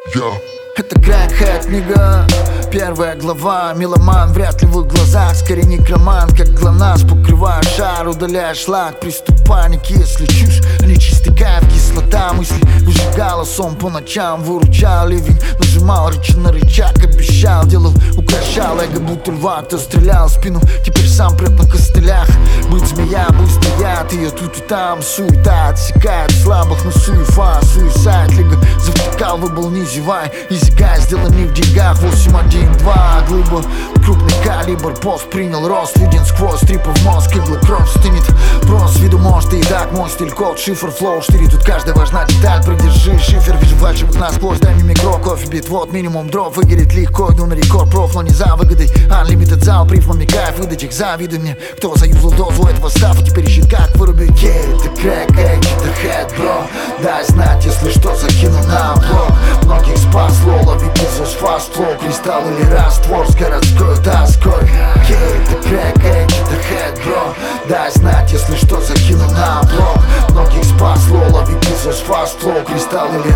Это Crackhead книга, первая глава. Меломан вряд ли в их глазах, скорее некромант, как ГЛОНАСС. Покрываешь шар, удаляешь шлак, приступ паники. Если чушь, не чистый кайф, кислота мысли выжигала сон по ночам, выручал ливень. Нажимал рычаг на рычаг, обещал, делал, украшал эго, будто льва, кто стрелял в спину. Теперь сам прет на костылях. Быть змея, быстро яд, ее тут и там. Суета отсекает слабых, но суефа, суисайд. Лига завтыкал, выбыл, не зевай. Изигай, сделан не в деньгах, 8-1-2. Глыба, крупный калибр, пост принял рост. Виден сквозь трипы в мозг, игла кровь стынет. Прос виду может и так, мой стиль, код, шифр, флоу 4. Тут каждая важна деталь, придержи шифер. Вижу фальшивых насквозь, дай мне микро, кофе, бит. Вот минимум дров, выгорит легко, иду на рекорд. Проф, но не за выгодой, unlimited зал, прифмами кайф. Выдачек, завидуй мне, кто заюзал дозу этого стафа. Теперь ищет как вырубить. Это крэк, это хэт, бро. Дай знать, если что, закину на блок. Многих спасло, ловить из фаст флоу. Кристалл или раствор с городской тоской. Это крэк, это хэт, бро. Дай знать, если что, закину на блок. Многих спасло, ловить из фаст флоу. Кристалл или